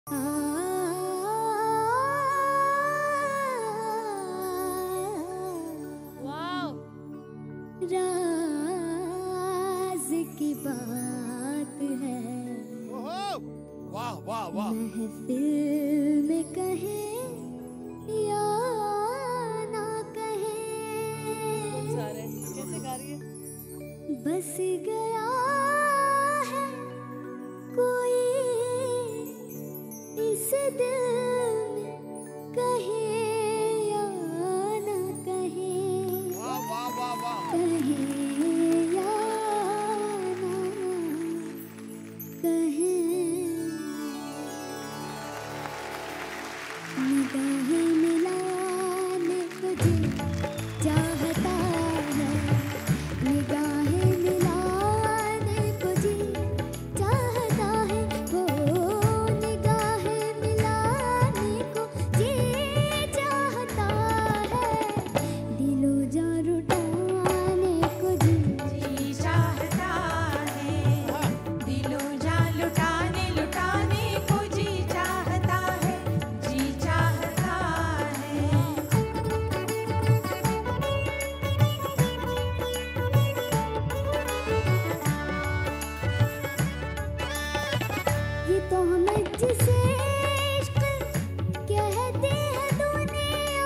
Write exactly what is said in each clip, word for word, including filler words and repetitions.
राज की बात है। वाह वाह वाह। महफिल में कहे या ना कहे, सारे कैसे गा रही है? बस गया है कोई इस दिल में, कहे या ना कहे, वाह वाह वाह वाह। कहे या ना कहे। निगाहें मिलाने को जी चाहता है, निगाहें मिलाने को जी चाहता है, वो निगाहें मिलाने को जी चाहता है, दिलो जान लुटाने को जी जी चाहता है, दिलो जान लुटाने लुटाने को जी चाहता है, जी चाहता है। ये तो हमें जिसे इश्क कहते हैं दुनिया,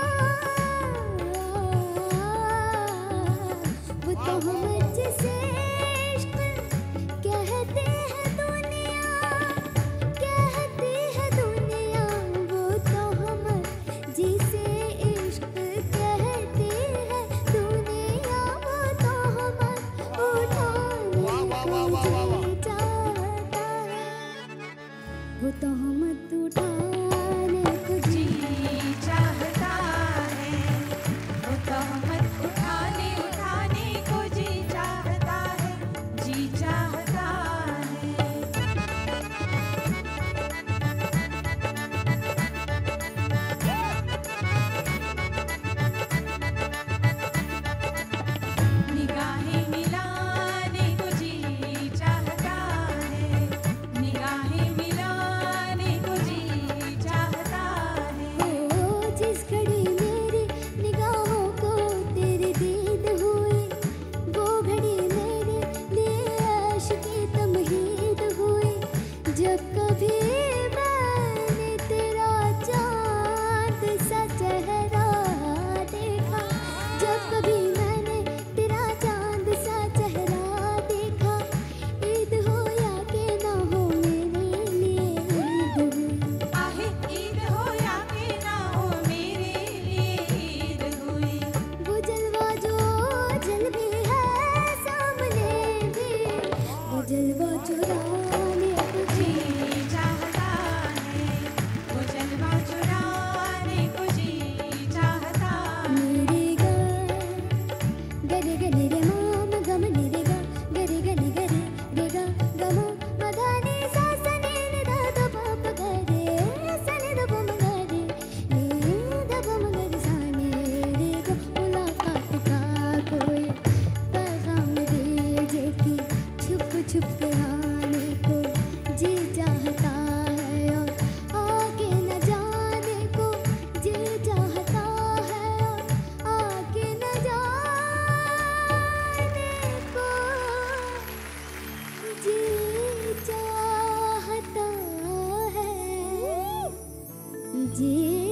वो तो हमें जिसे इश्क कहते हैं दुनिया, कहती है दुनिया, वो तो हमें जिसे इश्क कहती है दुनिया, वो तो हमें उठाने वाह, वाह, वाह, वाह, वाह, वाह। को चाहता है, वो तो हम उठाने को जी जी चाहता है, वो तहमत उठाने उठाने को जी चाहता है, जी चाहता है। निगाहें मिलाने को जी चाहता है, निगाहें मिलाने को जी चाहता है। ओ जिस घड़ी मेरी निगाहों को तेरी दीद हुई, वो घड़ी मेरे लिए आशिकी तमहीद हुई, जब कभी मैंने तेरा चाँद सा चेहरा देखा, जब कभी मैंने तेरा चाँद सा चेहरा देखा, ईद हो या के ना हो मेरे लिए ईद हुई। आहे ईद हो या के ना हो मेरे लिए ईद हुई। वो जलवा जो जल भी है सामने भी, वो जलवा चुराने को जी जी चाहता है, वो जलवा चुराने को जी चाहता है। मेरे गा गरे गरे रे माम गम निरे गा, गरे गरे गरे रे गा गम मधानी सा सने नि दा दा पा पा गरे सने दा पा म गरे नि दा पा म गरे साने रे गा। मुलाकात का कोई पैगाम भेजे कि छुप छुप के आने को जी चाहता है, और आगे न जाने को जी चाहता है, और आगे न जाने को जी चाहता है, जी